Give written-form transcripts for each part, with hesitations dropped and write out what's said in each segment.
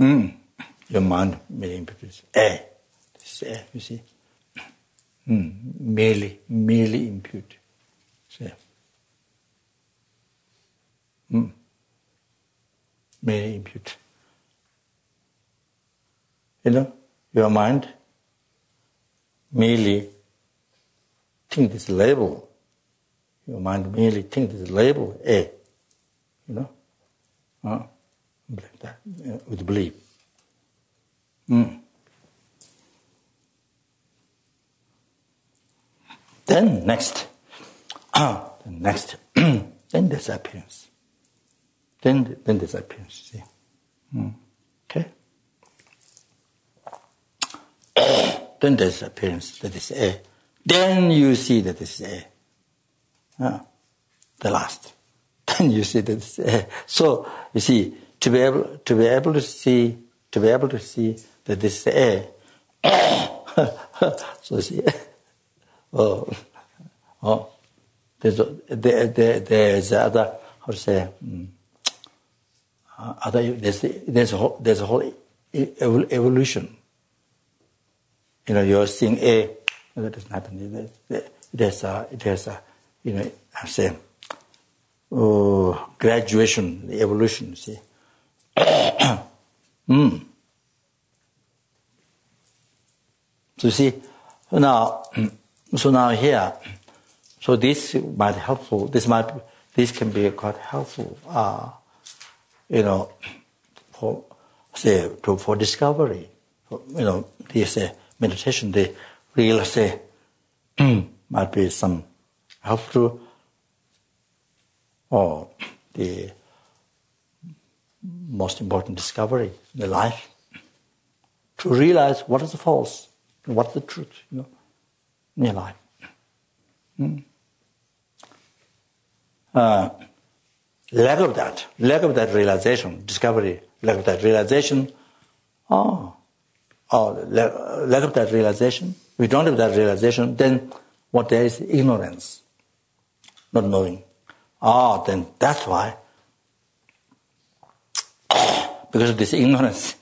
Your mind merely imputes A. This is A, you see. Merely impute. See. Merely impute. Your mind merely think this label. Your mind merely think this label A. Like that, with belief. Then next, then there's appearance. Then there's appearance. See, okay. Then there's appearance that is A. Then you see that this is A. The last. Then you see that it's A. So you see, to be able to see that this is A. So you see, there's other, how to say, there's a whole evolution. You're seeing A, that doesn't happen. It has I say, graduation, the evolution, see. So you see, now here, so this might helpful. This can be quite helpful. For discovery. This meditation, the real might be some helpful, or the most important discovery in the life, to realize what is the false and what is the truth, in your life. Lack of that realization, discovery, lack of that realization, lack of that realization, we don't have that realization, then what there is ignorance, not knowing. Then that's why, because of this ignorance,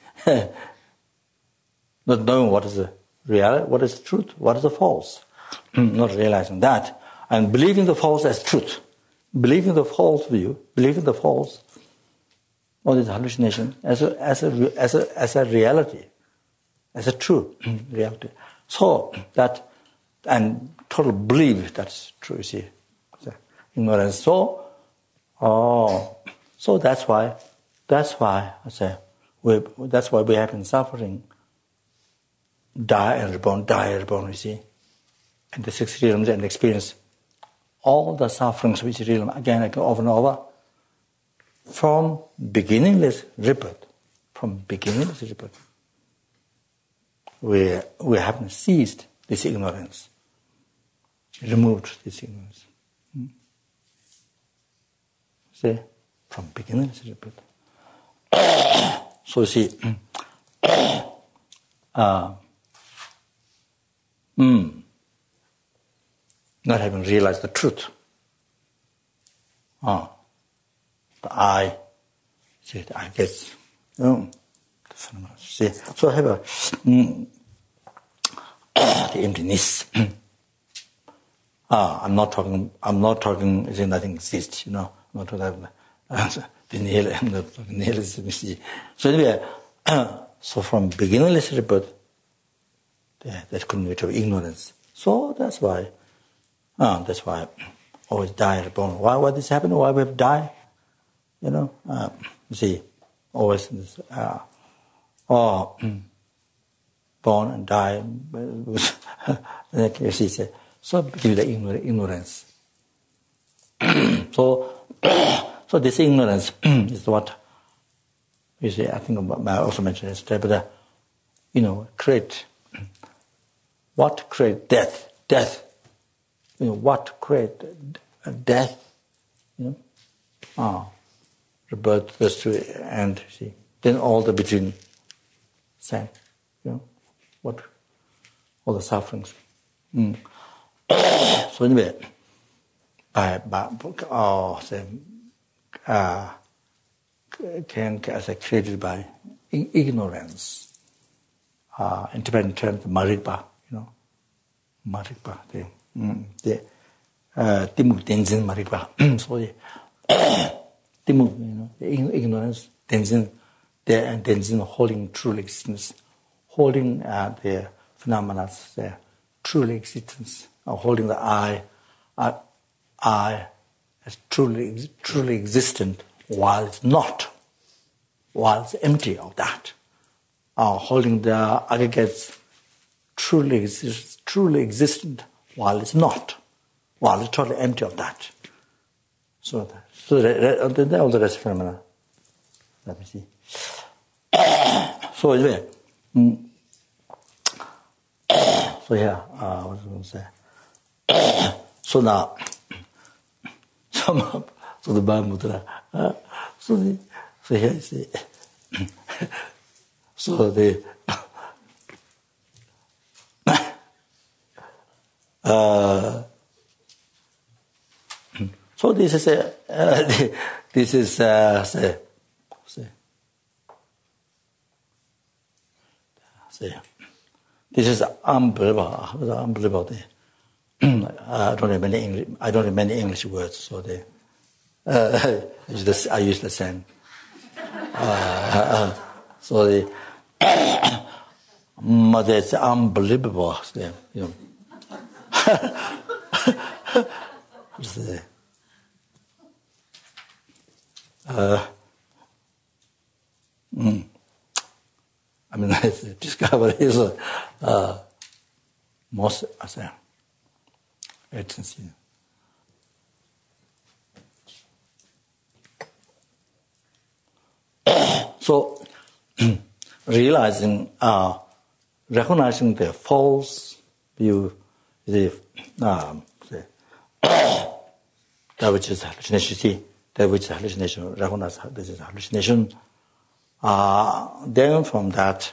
not knowing what is the reality, what is the truth, what is the false, not realizing that, and believing the false as truth, believing the false view, believing the false, all this hallucination as a reality, as a true reality. So that, and total belief that's true, you see. Ignorance. So that's why I say that's why we have been suffering. Die and reborn, you see. And the 6 realms and experience all the sufferings of each realm again, over and over. From beginningless rebirth. We haven't ceased this ignorance. Removed this ignorance. See, from beginning to rebirth. So you see, not having realized the truth. The I, see, the I gets, the phenomenon. See, so I have the emptiness. I'm not talking, as in nothing exists, I'm not talking the nihilism, you see. So anyway, so from beginningless rebirth, that community of ignorance. So that's why always die reborn. Why this happen? Why we have die? You see, always this, born and die. You see, so because the ignorance. So this ignorance is what you see. I think I also mentioned yesterday, but what create death? Death. What create death? Rebirth, first to end. See, then all the between. Same. What? All the sufferings. So anyway, created by ignorance. In Tibetan terms, marikpa, marikpa, the timuk tenzin marikpa. So the timuk, the ignorance, tenzin, and tenzin holding true existence, holding the phenomena, the true existence, holding the I as truly existent, while it's not, while it's empty of that. Holding the aggregates truly existent, while it's not, while it's totally empty of that. So that all the rest phenomena. Let me see. So anyway, so here, what was I going to say? So now, so the Mahamudra, so here you see, so the so this is this is unbelievable. I don't have many English words, so I use the same. So but it's unbelievable. I mean, discovery is most agency. So, recognizing the false view, that which is hallucination, see, that which is hallucination, recognize this is hallucination. Then from that,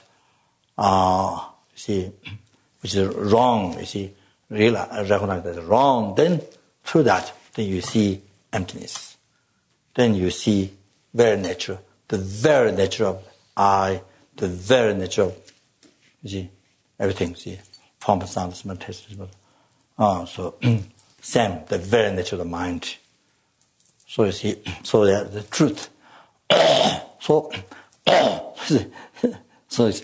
see, which is wrong, you see, recognize that it's wrong. Then through that, then you see emptiness. Then you see very nature, the very nature of I, the very nature of, you see, everything, see, form, sound, smell, taste, so same, the very nature of the mind. So you see, so the truth. So it's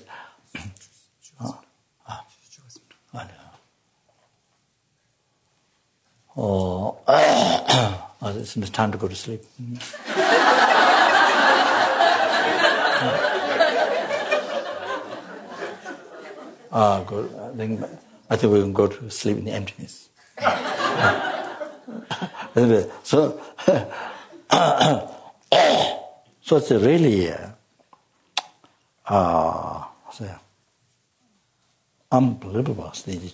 it's time to go to sleep. Good. I think we can go to sleep in the emptiness. So it's really unbelievable.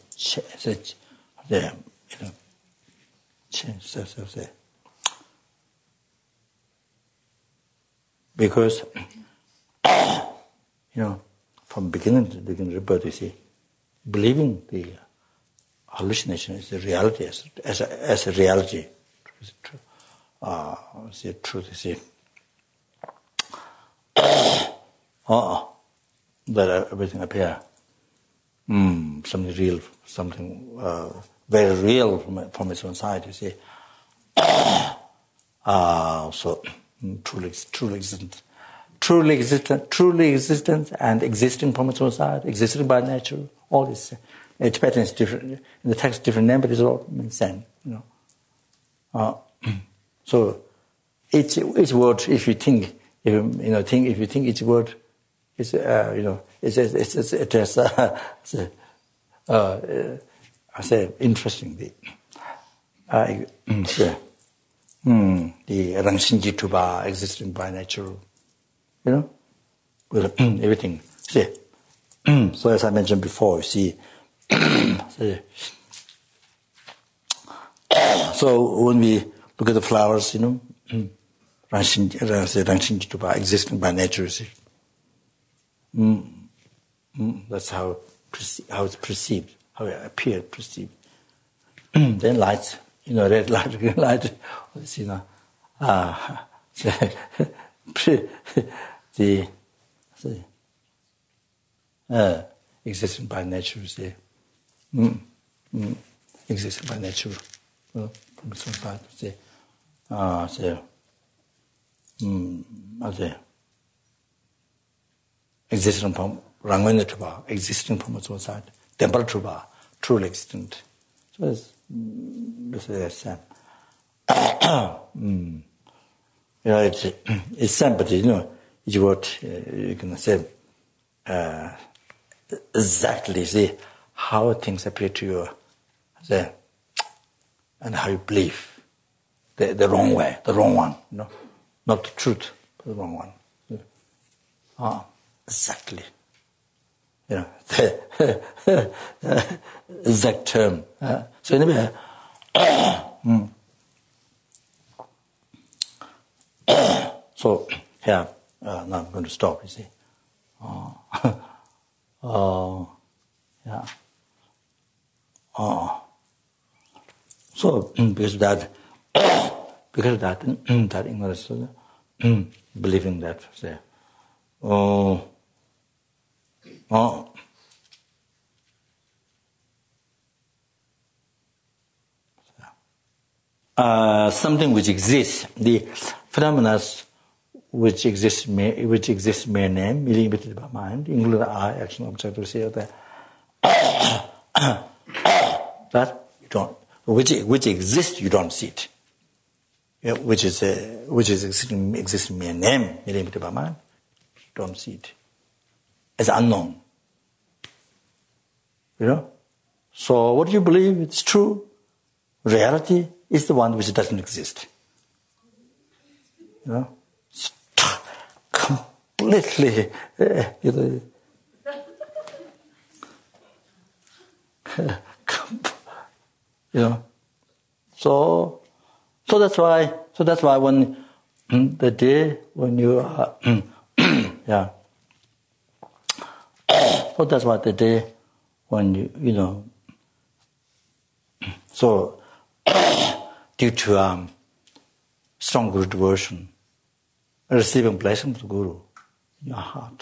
Because from beginning to beginning, rebirth, you see, believing the hallucination is a reality as a reality. See, truth, you see. That everything appear something real, something very real from its own side, you see. So truly existent and existing from its own side, existing by nature, all this. Tibetan is different, in the text different name, but it's all the same, So each word, if you think each word is, I say interestingly, the Rangshinji Tuba existing by nature, with everything. See, so as I mentioned before, you see, so when we look at the flowers, Rangshinji Tuba existing by nature, you see. That's how it's perceived, how it appeared, perceived. Then lights, red light, green light, See, existing by nature. See, existing by nature. From its own side. See, existing from Rangwena Truba, existing from its own side. Temple Truba, truly existent. So this is the same. It's same, but it's what you can say exactly. See how things appear to you, and how you believe the wrong way, the wrong one. Not the truth, but the wrong one. Exactly. The exact term. So anyway, so here, now I'm going to stop, you see. Yeah. So because of that, that ignorance, believing that, say, something which exists, the phenomena which exists mere name, limited by mind, include eye, action, object, receiver, that you don't, which exists, you don't see it. Which is existing mere name, limited by mind, you don't see it. It's unknown. So what do you believe? It's true. Reality is the one which doesn't exist. It's completely, So that's why when the day when you are, so that's why the day when so due to strong Guru devotion, receiving blessing from the Guru in your heart,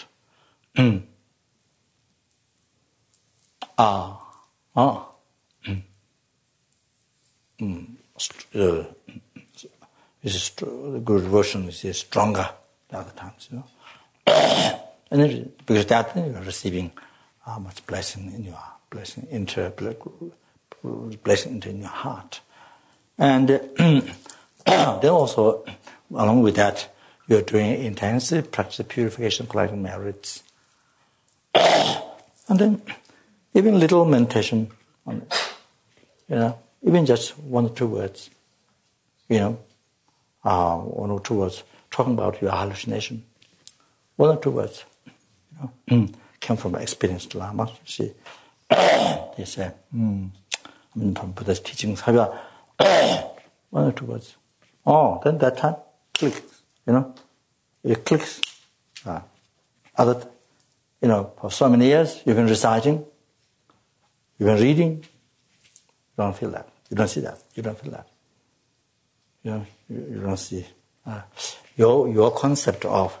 the Guru devotion is stronger than other times, and then, because that you're receiving much blessing in your blessing into your heart, and then also along with that you're doing intensive practice of purification, collecting merits, and then even little meditation on it, even just 1 or 2 words, 1 or 2 words talking about your hallucination, 1 or 2 words, came from experienced Lama. See, they say, from Buddha's teachings, 1 or 2 words. Then that time, click, it clicks. For so many years, you've been reciting, you've been reading, you don't feel that, you don't see that, you don't feel that. You don't see. Your concept of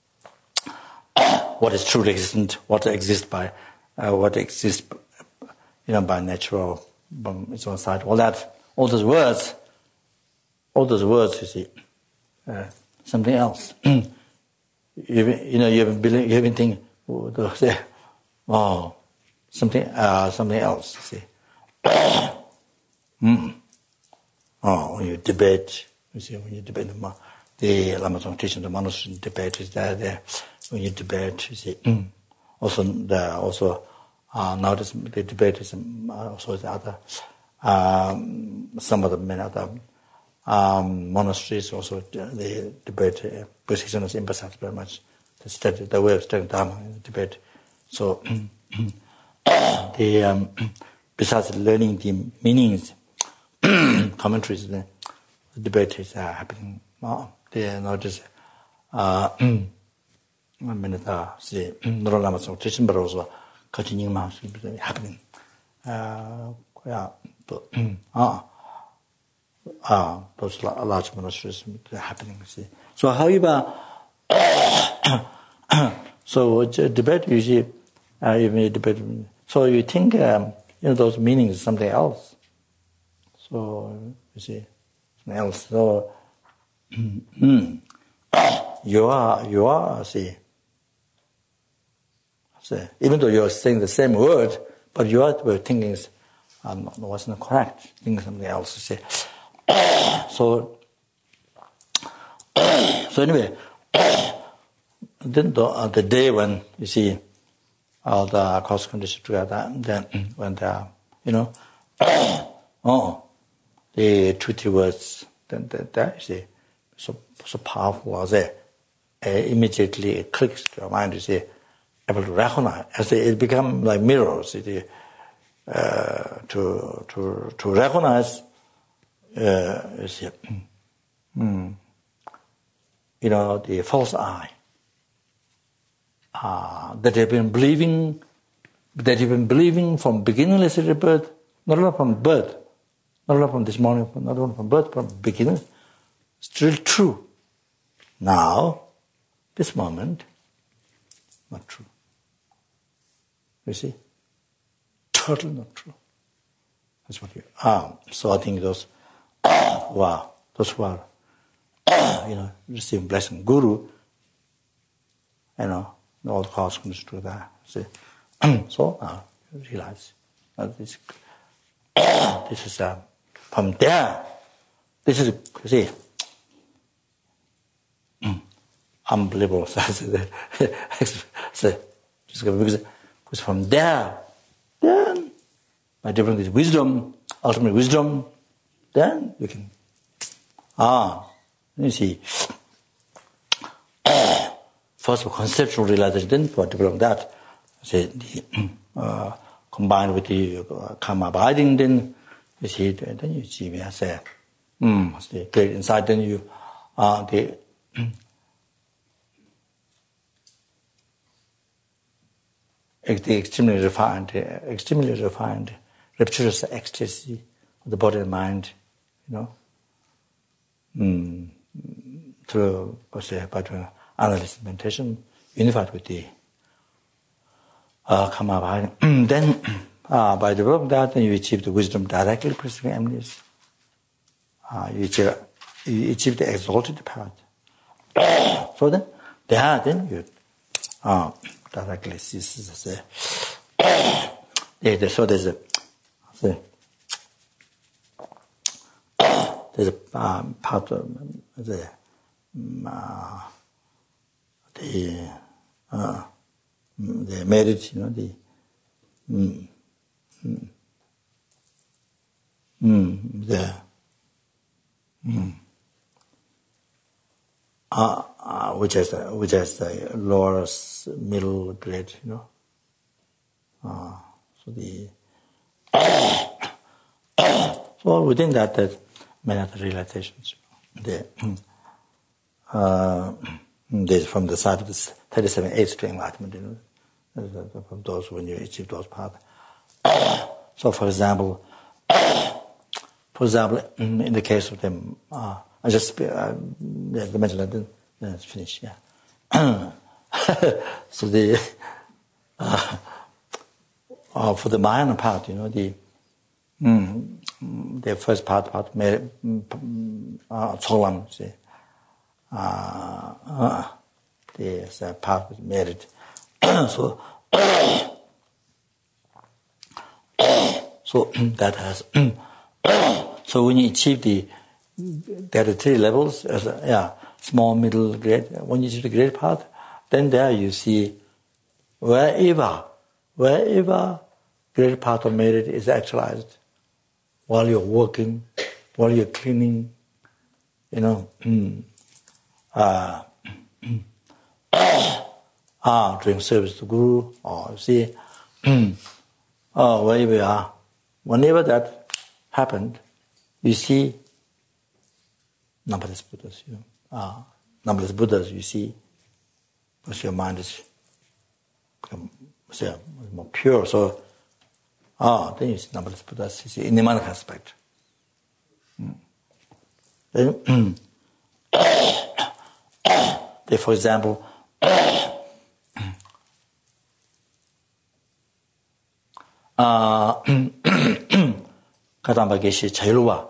what is truly existent, what exists by by nature or from its own side, all those words, you see, something else. You've been thinking, something else, you see. When you debate, the Lama Tsong teaching, the monastery debate is there. When you debate, you see, also nowadays the debate is also the other, some of the many other monasteries also the debate, position is emphasized very much. The way of studying Dharma in the debate. So besides learning the meanings, commentaries, the debate is happening. They are not just see Nora Lama Tsong teaching, but also continuing happening. Those large monasteries happening. See. So however, So debate usually, you may debate. So you think those meanings is something else. So you see, something else. So you are see. So even though you are saying the same word, but your thinking is wasn't correct. Thinking something else. You see. So anyway, then the day when you see all the cause conditions together, then when they are, the treaty words, then that you see, so powerful as immediately it clicks to your mind. You see, able to recognize as it become like mirrors. To recognize, you see, the false I. That you've been believing from beginningless birth, not only from birth, not only from this morning, not only from birth, from beginning, still true. Now, this moment, not true. You see? Totally not true. That's what you are. So I think those who are receiving blessing Guru, all the cause comes to that. See? So you realize this is from there. This is, you see, unbelievable. Because from there, then by developing this wisdom, ultimate wisdom, then you can you see. First of all, conceptual realization, then for developing that, say, combined with the karma abiding, then you see, then you see me as the great insight, then you the extremely refined, rapturous ecstasy of the body and mind, through by analysis and meditation, unified with the karma abiding. Then, by developing that, then you achieve the wisdom directly preceding emptiness. You achieve the exalted path. So then you directly see. So there's a part of the merit, which is the lowest middle grade, so so within that many other realizations. There's from the side of the 37 aids to enlightenment, from those when you achieve those paths. So, for example, in the case of them, I just mentioned that. Then it's finished. Yeah. So for the Mahayana part, the first part Cholam, see. There's a part with merit. So that has. So when you achieve there are three levels. Small, middle, great. When you achieve the great part, then there you see wherever great part of merit is actualized, while you're working, while you're cleaning, doing service to Guru, or you see, wherever you are, whenever that happened, you see numberless Buddhas. Numberless Buddhas you see, because your mind is more pure. So, then you see numberless Buddhas. You see in the Manaka aspect. Then, for example, Kadamba Geshe Chailwa.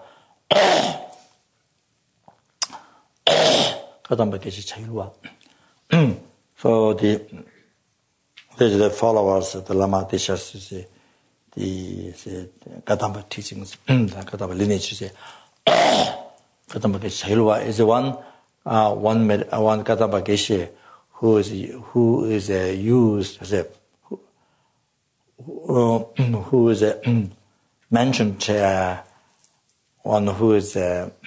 Kadamba Geshe Chailwa. So the followers of the Lama teachers, the Kadamba teachings, the Kadamba lineage, Kadamba Geshe Chailwa is the one Kadamba Geshe who is used as a who is mentioned one who is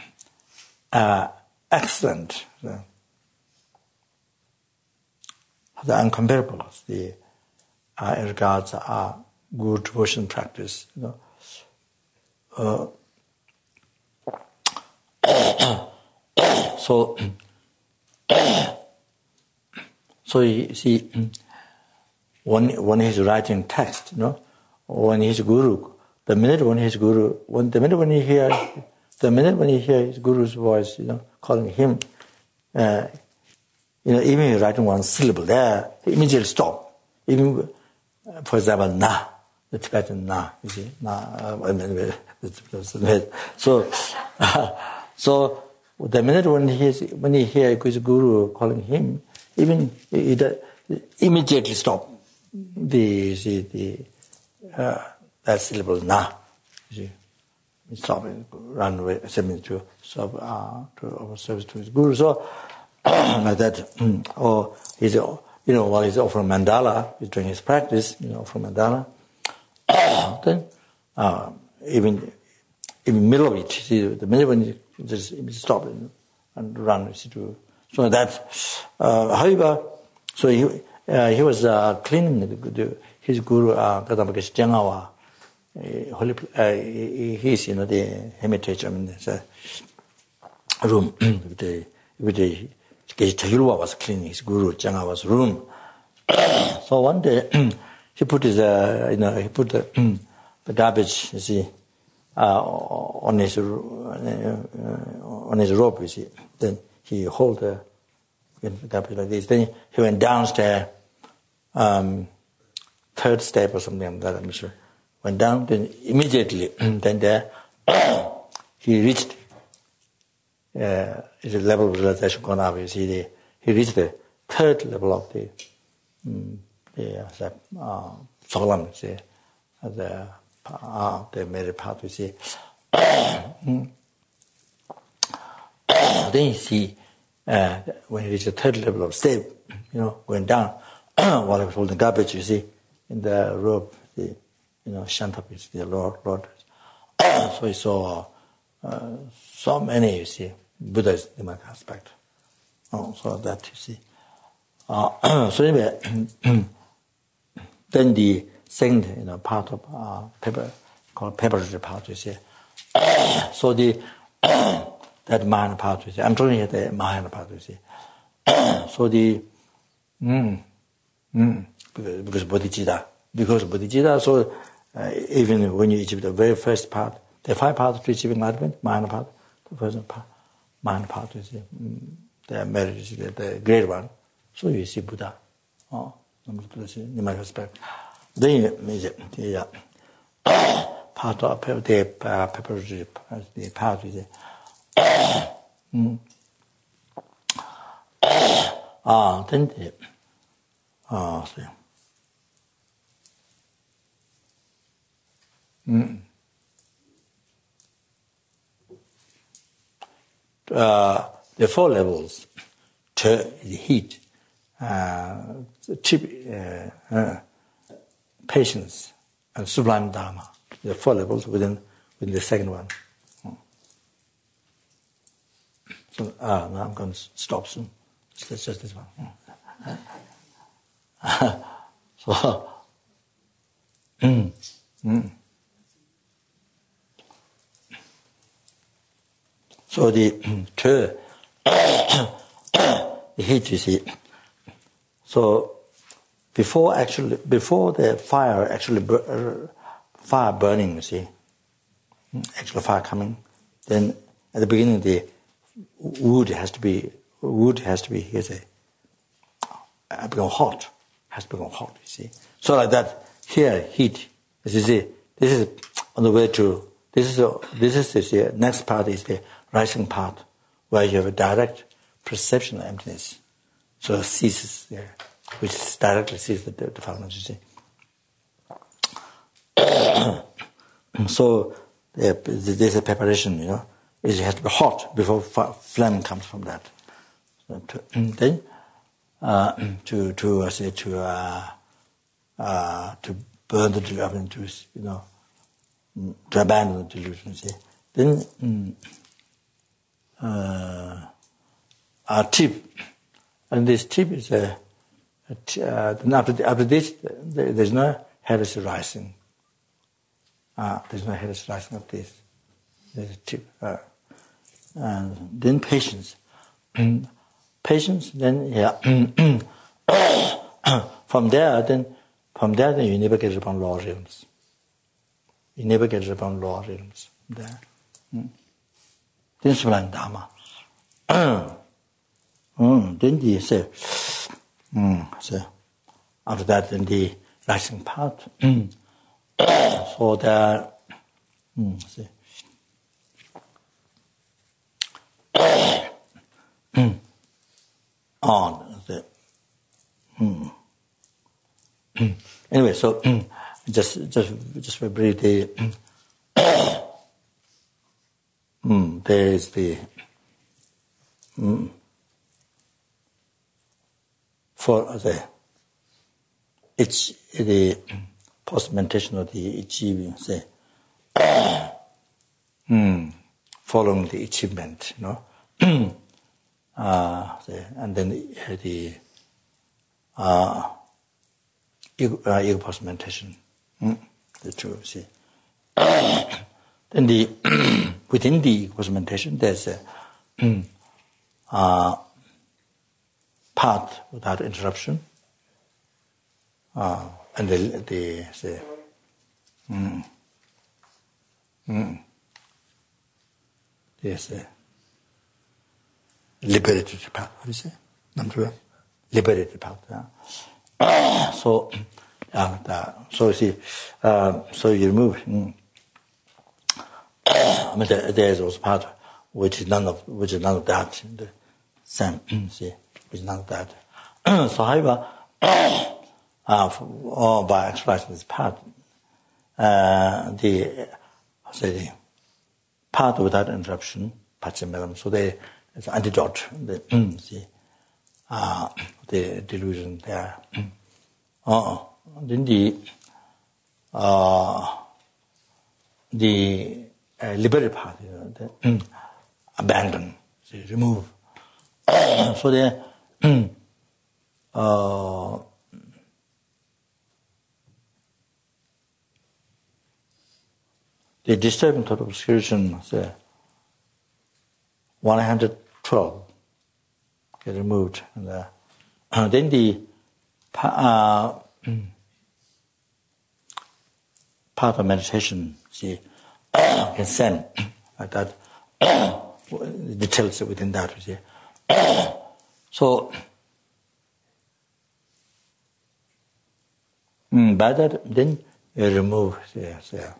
excellent, the uncomparable, in regards good devotion practice, So you see, when he's writing text, when he's guru, the minute when he hear his guru's voice, calling him, even writing one syllable there, he immediately stop. Even, for example, na, the Tibetan na, you see, na. So the minute when he hear his guru calling him, even he immediately stop that syllable na. You see, stop and run away, to offer service to his guru. So like that, or he's while he's offering mandala, he's doing his practice, offering mandala. Then even middle of it, see, the minute when you just stop and run, so that. However, so he was cleaning his guru Kadamba Geshe Jangawa. He's the hermitage. The room with the Geshe Chailwa was cleaning his guru Jangawa's room. So one day he put his he put the garbage, you see, on his robe, you see. Then he hold the garbage like this. Then he went downstairs, third step or something like that, I'm sure. Went down, then immediately, then there, he reached his level of realization gone up. You see, he reached the third level of the Solam, see, the married path, you see. Then you see, when he reached the third level of step, going down, while he was holding garbage, you see, in the robe, Shantapa is the Lord. So he saw so many, you see, Buddhas in that aspect. So that, you see. So anyway, then the second, part of paper, called paper part, you see. So that Mahayana part, you see. I'm talking here the Mahayana part, you see. So because Bodhicitta, so even when you achieve the very first part, the 5 parts to achieving enlightenment, Mahayana part, the first part, Mahayana part, you see, the merit is the great one. So you see Buddha, in my respect. Then the part of the preparatory, the part is then the the 4 levels, heat, patience, and sublime dharma. The 4 levels within the second one. So now I'm going to stop soon. It's just this one. So the heat, you see. So before the fire burning, you see, actual fire coming, then at the beginning the wood has to be become hot, you see. So like that, here heat This is on the way to, this is the next part is the rising part, where you have a direct perception of emptiness. So it ceases there, which directly sees the defilements, you see. So there's a preparation, it has to be hot before flame comes from that. So then, to burn the delusion, to abandon the delusion. See, then our tip, and this tip is after this, there's no heresy rising. There's no heresy rising of this. There's a tip, and then patience. Patience, then from there, then you never get upon law realms. You never get upon law realms. There. Then Sublime Dharma. Then the say, after that, then the rising part. So there, see. Anyway, so just very briefly, there is the for the post-meditation of the achieving, say, following the achievement, and then the ego post-meditation, the two, see. Then within the ego post-meditation, there's a path without interruption, and there's a liberated path. What do you say? Number liberated path. Yeah. So you see, so you remove. There's also part which is none of that. The same. See, which is none of that. So, however, by exercising this path, the path without interruption, Pachimelam. So it's antidote. The delusion there. Then the liberated path, abandon, remove. So the disturbing thought obscuration, 112 get removed, and then the path of meditation, see, can send like that. Details within that, you see. So by that, then you remove the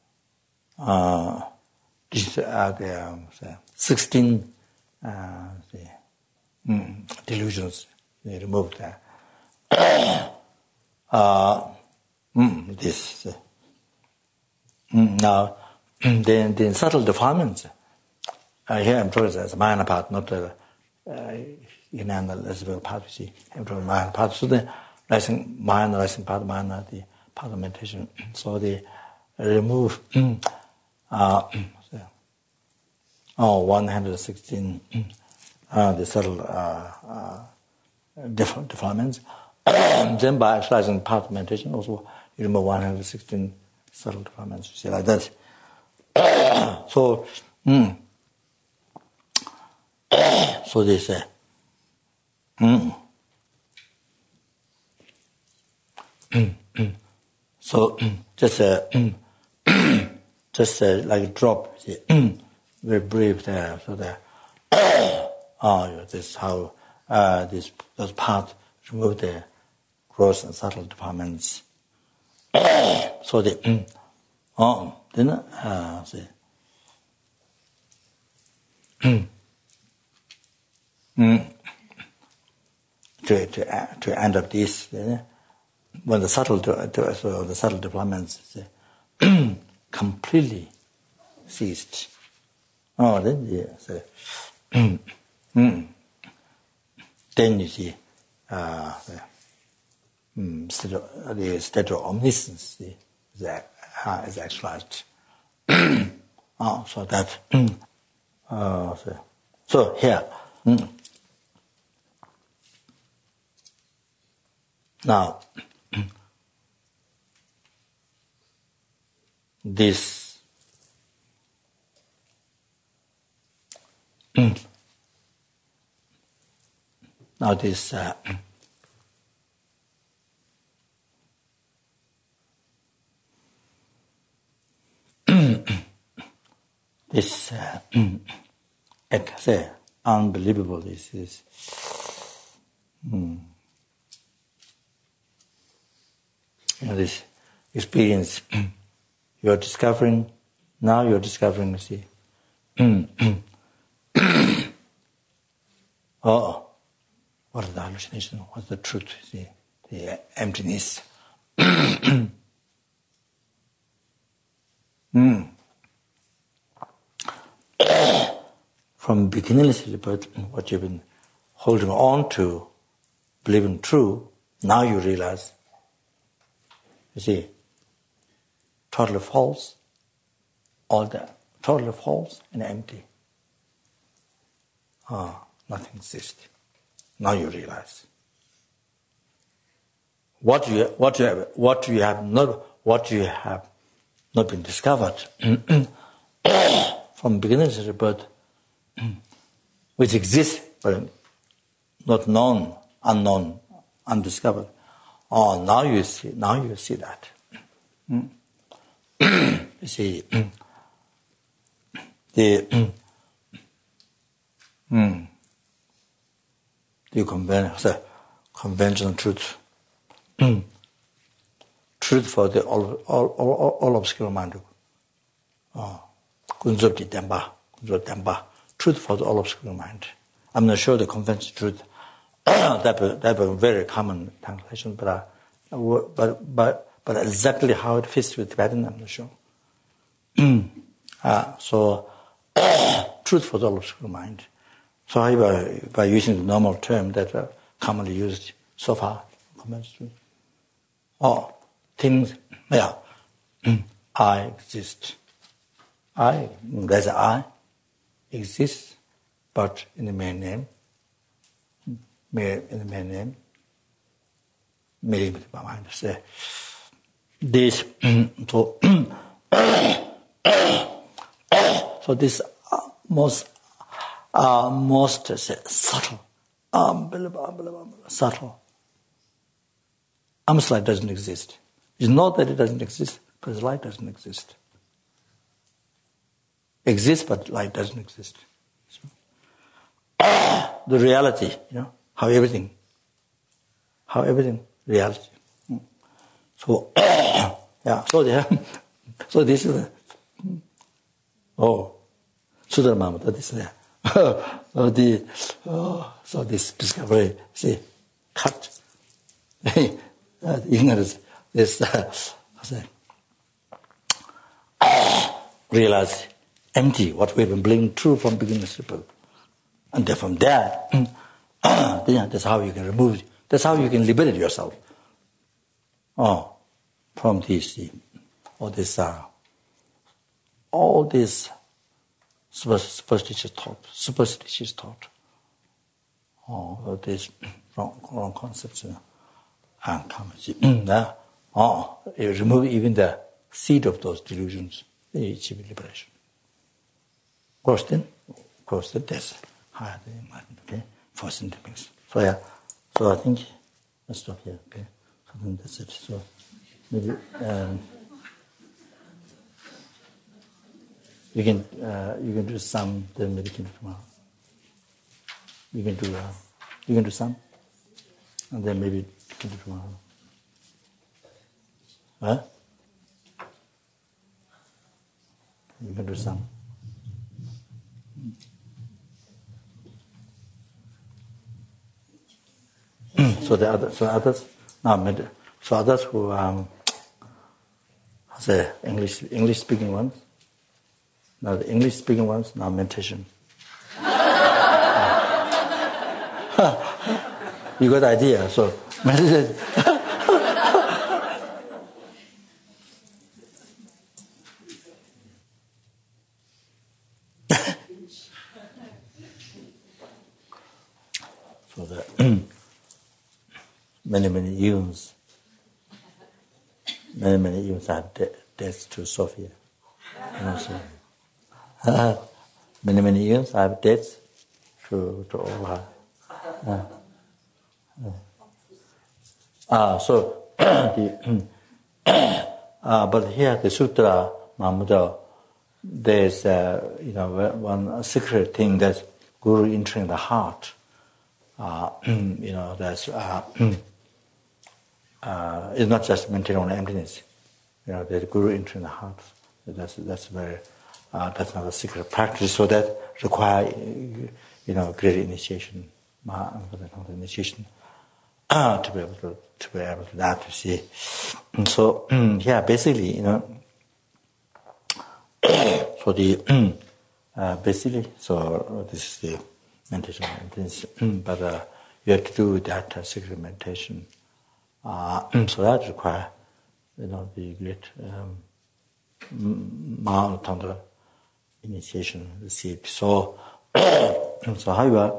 16 delusions. They remove that. This. Now, the subtle defilements. Here I'm talking as a minor part, not the inanimate part. You see, I'm talking minor part. So the rising part, the part of meditation. So they remove 116 the subtle defilements. Then by exercising part of meditation, also you remove 116 subtle defilements. You see, like that. So. So they say, so just like a drop, see, very brief there. So that this is how those parts remove the gross and subtle defilements. So the then to end up this, when the subtle developments completely ceased. Then then you see the state of omniscience is actualized. So that so here now this now this this say unbelievable this is this experience you're discovering now. You're discovering, see. What is the hallucination? What's the truth? See, the emptiness. From beginningless birth, what you've been holding on to, believing true, now you realize, you see, totally false, all that, totally false and empty. Nothing exists. Now you realize. What you have not been discovered from beginning to birth, which exists but not known, unknown, undiscovered. Now you see that. You see the conventional truth. Truth for the all obscure mind. Kunzobdi Demba. Truth for the all obscure mind. I'm not sure the conventional truth. That was very common translation, but exactly how it fits with Tibetan, I'm not sure. So truth for the all obscure mind. So by using the normal term that commonly used so far, conventional truth. Things, I exist. There's I exists, but in the main name, meaning with my mind say this. So this most subtle, unbelievable, subtle. Arm's light doesn't exist. It's not that it doesn't exist, but the light doesn't exist. Exists, but light doesn't exist. So, the reality, how everything, reality. So, so this is Sudharma, that is there. So this discovery, see, cut. Ignorance, this, realize empty, what we've been believing true from beginning to birth. And then from there, that's how you can remove it. That's how you can liberate yourself. From this, all this superstitious thought. This wrong concepts. You remove even the seed of those delusions, then you achieve liberation. Of course, that's higher than enlightenment, okay? First things. So I think let's stop here, okay? So then that's it. So maybe you can do some, then maybe can do tomorrow. You can do some, and then maybe can do tomorrow. Huh? You can do some. So others who the English speaking ones. Now the English speaking ones now meditation. You got the idea. So meditation. So the many eons have debts to Sophia. Many eons I have debts to all her. So but here the Sutra Mahamudra, there's one secret thing that's Guru entering the heart. That's it's not just maintaining on emptiness. There's Guru entering the heart. That's very that's not a secret practice. So that require great initiation, initiation to be able to that to see. And so basically so the basically so this is the meditation emptiness, but you have to do that secret meditation. So that requires the great Mahatma initiation received. So however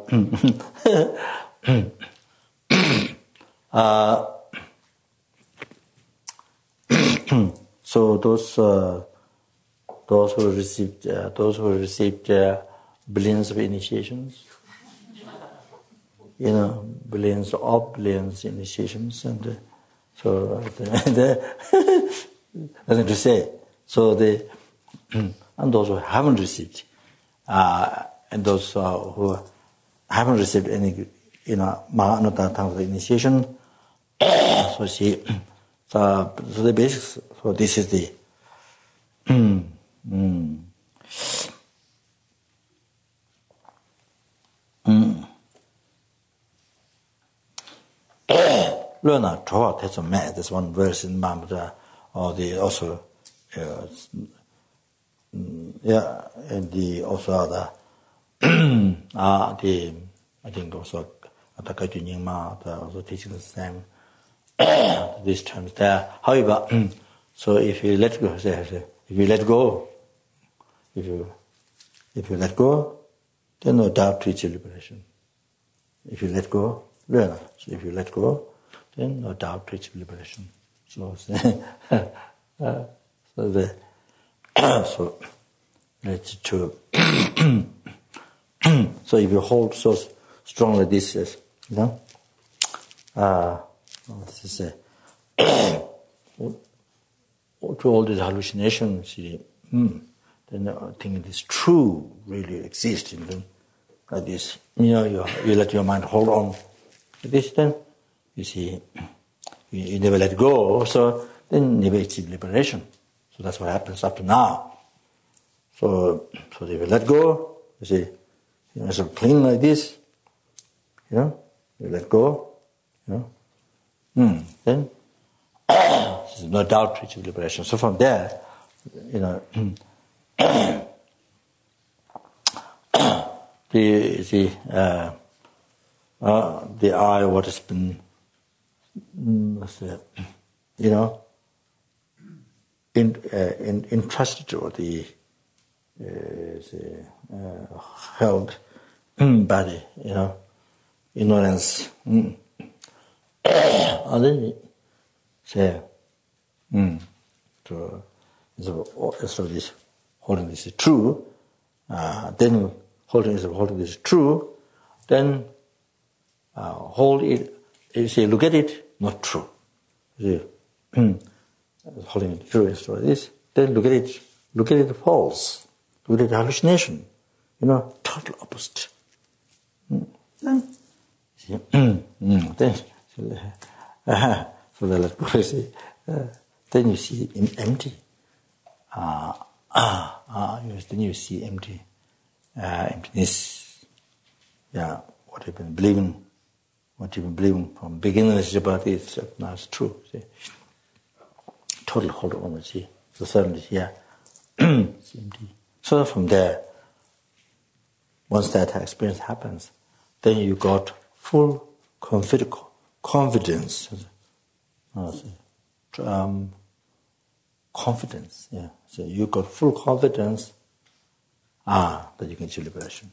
so those who received billions of initiations, billions of initiations, and so nothing to say. So and those who haven't received, and those who haven't received any, Mahanatha initiation. So the basics. So this is the. Learner Troa Tetsume, there's one verse in Mahamudra, or the also, and the also other, I think also Ataka Nyingma also teaching the same these terms there. However, so if you let go, if you let go, then no doubt to achieve liberation. If you let go, learner. So if you let go, then no doubt to achieve liberation. So let's to so if you hold so strongly this is, what to say, to all these hallucinations, then I think it is true, really exists in them. Like this, you let your mind hold on to this, then you see, you never let go, so then never achieve liberation. So that's what happens up to now. So if you let go, you see, so cling like this, you let go, then there's no doubt to achieve liberation. So from there, the eye, what has been, entrusted to the held body, ignorance. And then say, so this holding this is true, then holding this is true, then hold it. You say, look at it, not true. You see, holding it true is this. Then look at it false. Look at it hallucination. Total opposite. Then so let go. See, then you see empty. Then you see emptiness. Yeah, what you've been believing from beginning of your birth is now it's true. See? Total hold on, see. So suddenly here, it's empty. So from there, once that experience happens, then you got full confidence. Confidence, yeah. So you got full confidence that you can achieve liberation.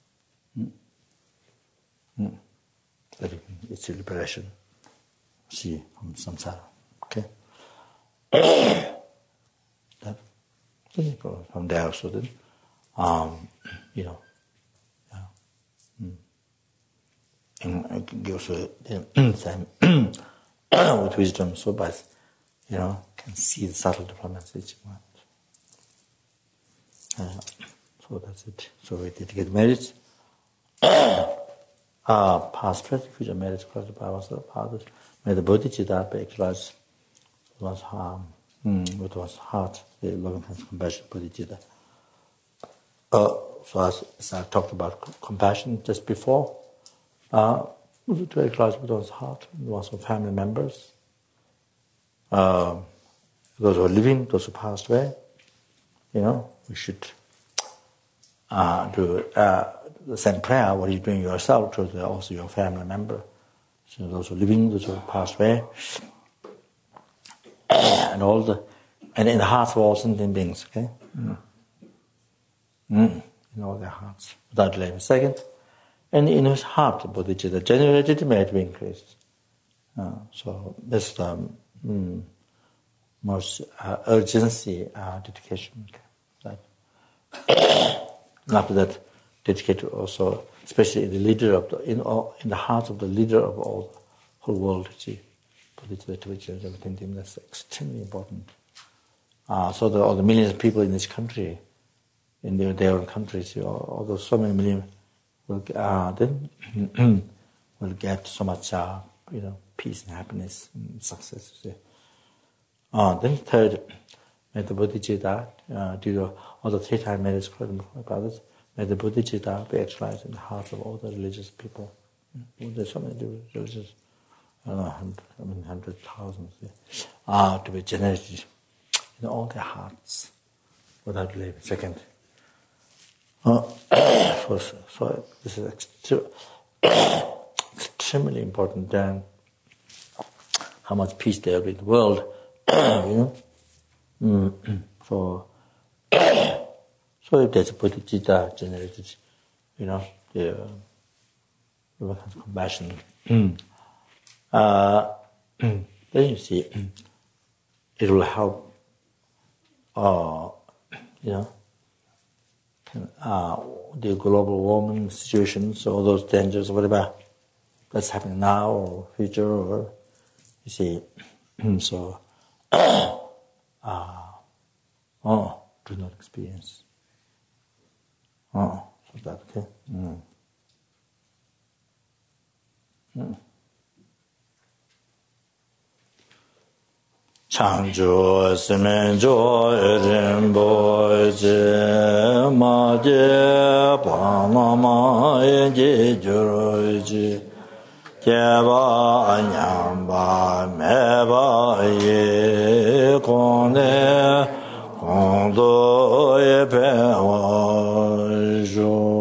That you can achieve liberation. See from samsara. Okay? That, from there also then, and also with wisdom, so but can see the subtle developments each one. So that's it. So we dedicate merits. Past, present, future merits, cross the powers of others. May the bodhicitta be actualized with one's heart, the loving kindness, compassion, bodhicitta. So as I talked about compassion just before, to actualize with one's heart, one's family members, those who are living, those who passed away, we should do the same prayer, what you're doing yourself, to also your family member. So those who are living, those who have passed away, and in the hearts of all sentient beings, okay? In all their hearts, without delay. Second, and in his heart, bodhicitta generated may be increased. So that's the most urgency dedication. Okay? After that, dedicate also, especially in the leader of in the heart of the leader of all the whole world. See, that's extremely important. So all the millions of people in this country, in their own countries, although so many million will get so much peace and happiness and success. See. Then third, may the bodhicitta, due to all the 3 times merits brothers, may the bodhicitta be actualized in the hearts of all the religious people. There's so many religious, hundreds, thousands, to be generated in all their hearts without delay. Second, so this is extremely important. Then, how much peace there will be in the world. So if there's a bodhicitta generated, the compassion, then you see it will help. The global warming situations, all those dangers, whatever that's happening now or future, or you see, so do not experience. So that okay. Changjo semenjo rinpoche maje panama yenje juroji jeba nyamba meba ye kone kondo ye pewa jo.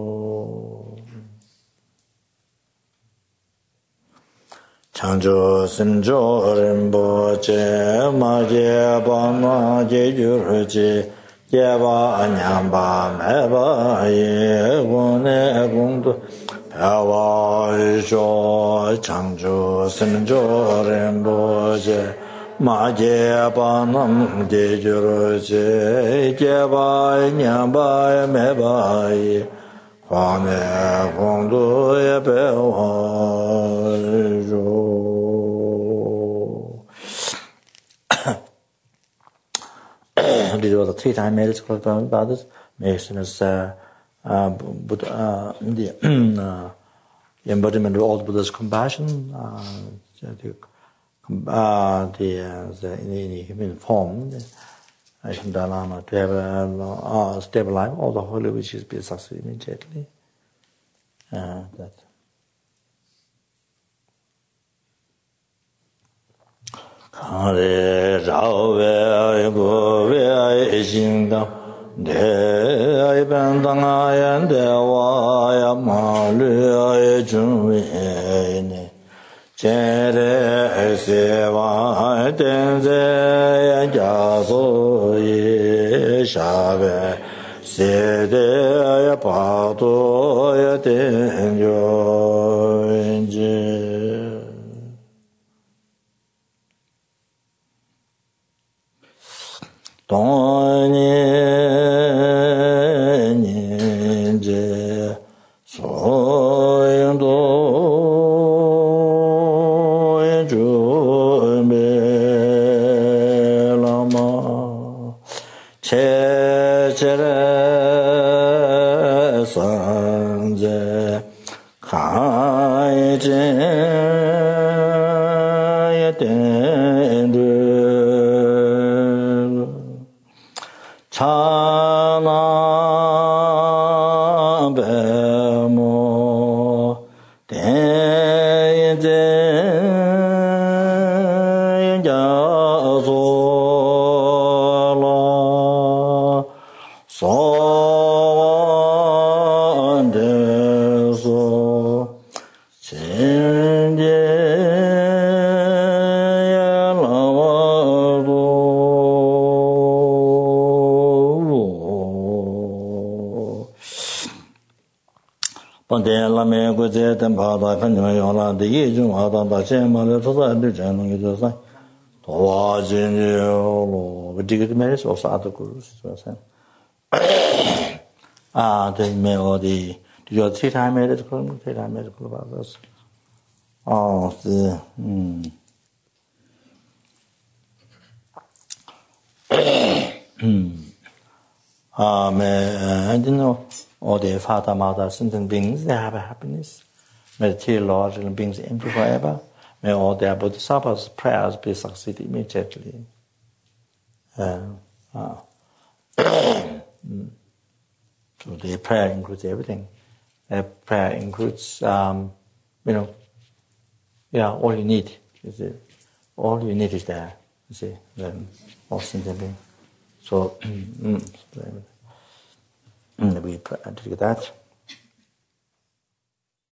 Changjo senjo rinpoche maje panama je juroji jeba nyamba meba ye kone kondo Awa Changjo Senjo Rinpoche Maje Panam Jejuroche Jeba Nyamba Mebai Hwane Kondo Epewajo. These were the 3 times merits called about this. Mason is the embodiment of all the Buddha's compassion, the human form, Dalai Lama, to have a stable life, all the holy wishes be succeed immediately. That. Hare Rave Gove Shinda De Ibandang Ayan Dewa Malu Junwine Chere Seva Tenze Jaso Ye Shave Sede Pato Yatenjo Inje Donye Soyendo Jume Lama Chere Sanje Kaije Chana Bemo Tenze Yazola Soandeso Chenje la me go je den pa da kan me yo la de ye jun a da da chen ma le so sa de chen ngi de sa to wa jin yo lo de ge me so sa de guru so sa de me o de yo ti ta me de ko ti ta me de ko ba so I don't know. Or their father, mother, sentient beings, they have a happiness. May the theological beings aim to forever. May all their bodhisattvas' prayers be succeed immediately. So their prayer includes everything. Their prayer includes, all you need. You see, all you need is there. You see, all sentient beings. So, we pray that.